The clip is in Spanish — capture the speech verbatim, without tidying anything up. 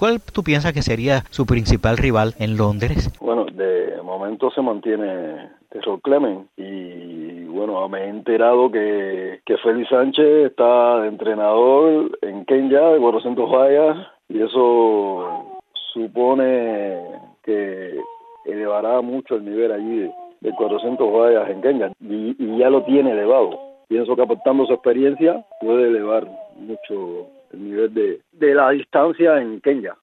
¿Cuál tú piensas que sería su principal rival en Londres? Bueno, de momento se mantiene Terrell Clemens y bueno, me he enterado que, que Félix Sánchez está de entrenador en Kenya de cuatrocientos vallas y eso supone que elevará mucho el nivel allí de, de cuatrocientos vallas en Kenya y, y ya lo tiene elevado. Pienso que aportando su experiencia puede elevar mucho el nivel de, de la distancia en Kenya.